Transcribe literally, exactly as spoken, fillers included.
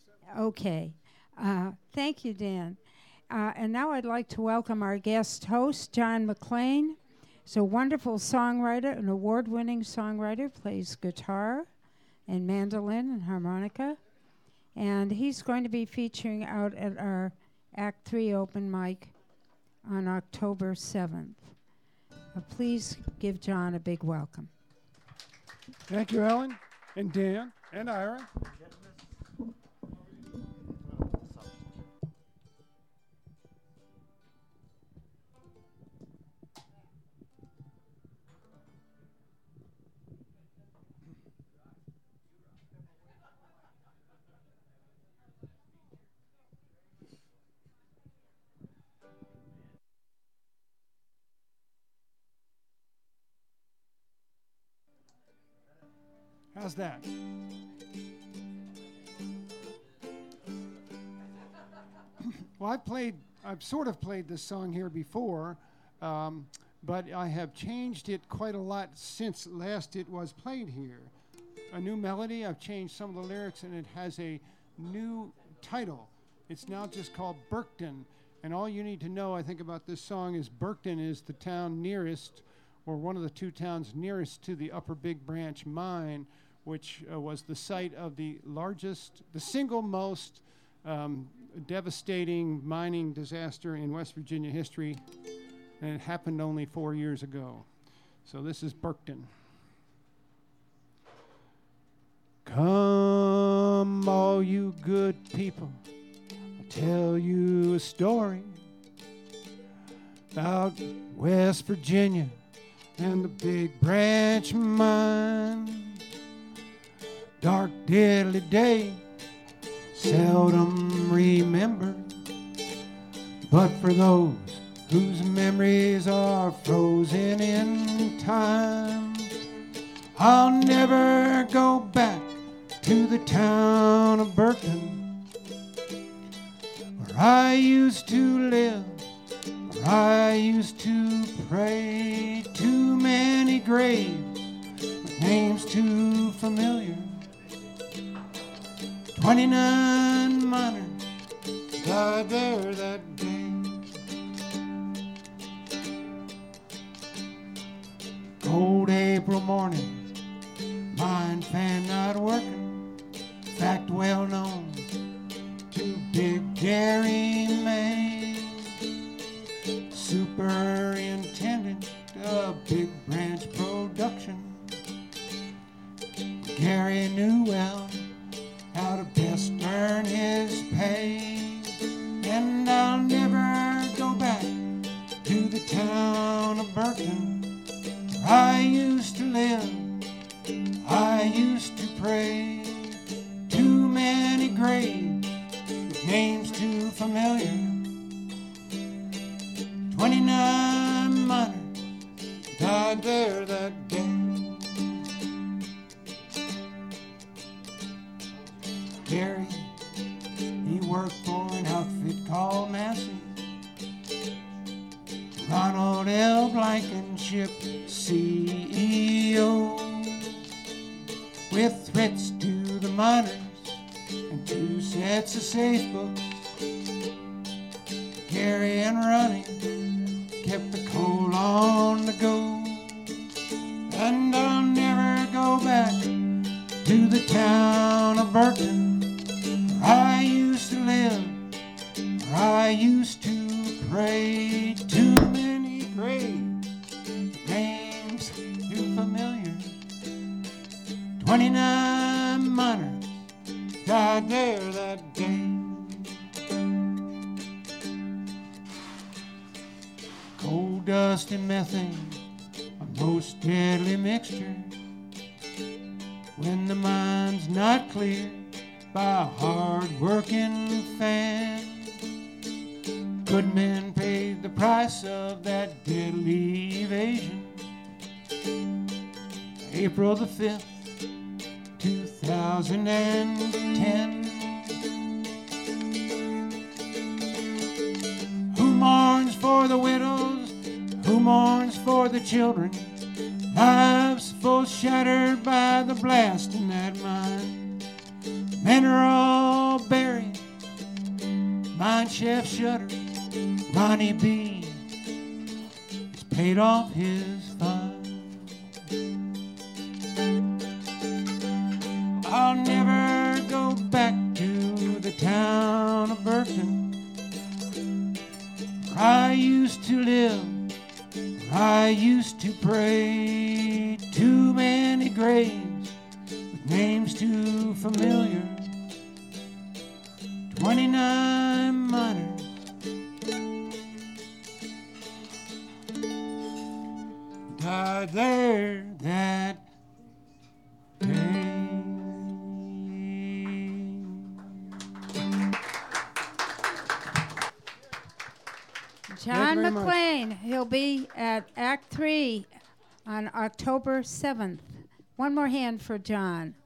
Okay. Uh, thank you, Dan. Uh, and now I'd like to welcome our guest host, John McLean. He's a wonderful songwriter, an award-winning songwriter, plays guitar and mandolin and harmonica. And he's going to be featuring out at our Act three open mic on October seventh. Uh, please give John a big welcome. Thank you, Ellen, and Dan, and Ira. How's that? Well, I've played, I've sort of played this song here before, um, but I have changed it quite a lot since last it was played here. A new melody, I've changed some of the lyrics, and it has a new title. It's now just called Burkton, and all you need to know, I think, about this song is Burkton is the town nearest, or one of the two towns nearest to the Upper Big Branch mine, which uh, was the site of the largest, the single most um, devastating mining disaster in West Virginia history, and it happened only four years ago. So this is Burkton. Come, all you good people, I'll tell you a story about West Virginia and the Big Branch mine. Dark, deadly day, seldom remembered, but for those whose memories are frozen in time, I'll never go back to the town of Burkton, where I used to live, where I used to pray. Too many graves, with names too familiar. Twenty-nine miners died there that day. Cold April morning, mine fan not working. Fact well known to Big Gary May, superintendent of Big Branch Production. Gary knew well how to best earn his pay, and I'll never go back to the town of Burkton, where I used to live, I used to pray. Too many graves, with names too familiar. Twenty-nine miners died there that day. Gary, he worked for an outfit called Massey. Ronald L. Blankenship, C E O, with threats to the miners and two sets of safe books. Gary and Ronnie kept the coal on the go, and I'll never go back to the town of Burkton, I used to live, where I used to pray. Too many graves, names too familiar. Twenty-nine miners died there that day. Coal dust and methane, a most deadly mixture. When the mine's not cleared by a hard-working fan, good men paid the price of that deadly evasion. April the fifth, two thousand ten. Who mourns for the widows? Who mourns for the children? Lives full shattered by the blast in that mine. Men are all buried Mine Chef Shutter, Ronnie B, he's paid off his fine. I'll never go back to the town of Burton, where I used to live, where I used to pray. Too many graves with names too familiar, twenty-nine miners died there that day. John very much. McLean. He'll be at Act Three on October seventh. One more hand for John.